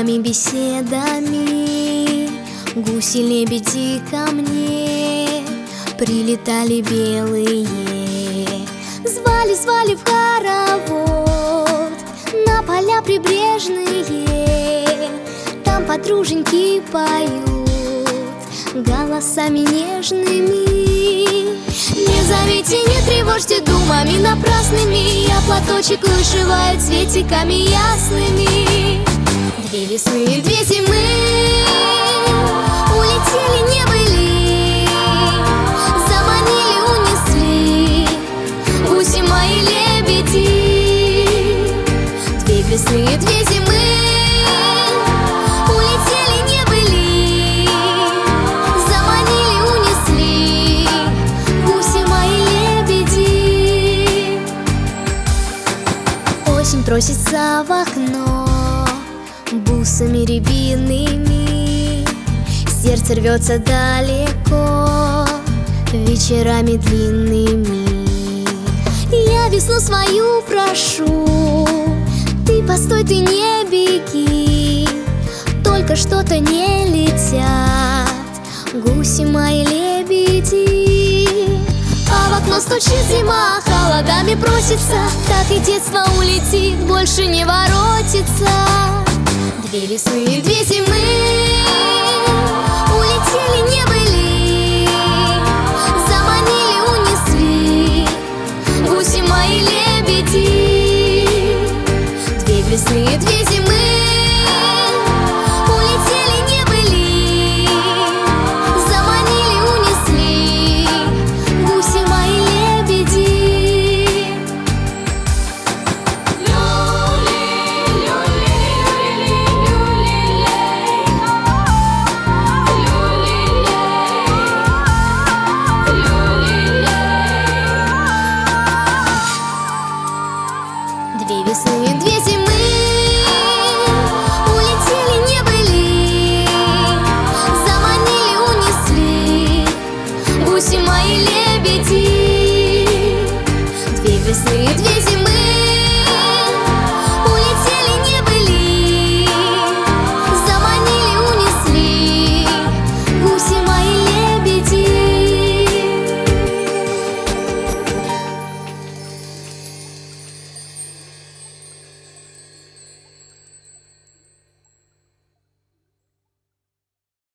нами беседами гуси-лебеди ко мне прилетали белые. Звали в хоровод на поля прибрежные. Там подруженьки поют голосами нежными. Не зовите, не тревожьте думами напрасными. Я платочек вышиваю цветиками ясными. Две весны и две зимы улетели, не были, заманили, унесли гуси мои лебеди. Две весны и две зимы улетели, не были, заманили, унесли гуси мои лебеди. Осень просится в окно бусами рябиными, сердце рвется далеко вечерами длинными. Я весну свою прошу, ты постой, ты не беги, только что-то не летят гуси мои лебеди. А в окно стучит зима, холодами просится, так и детство улетит, больше не воротится. Две весны и две зимы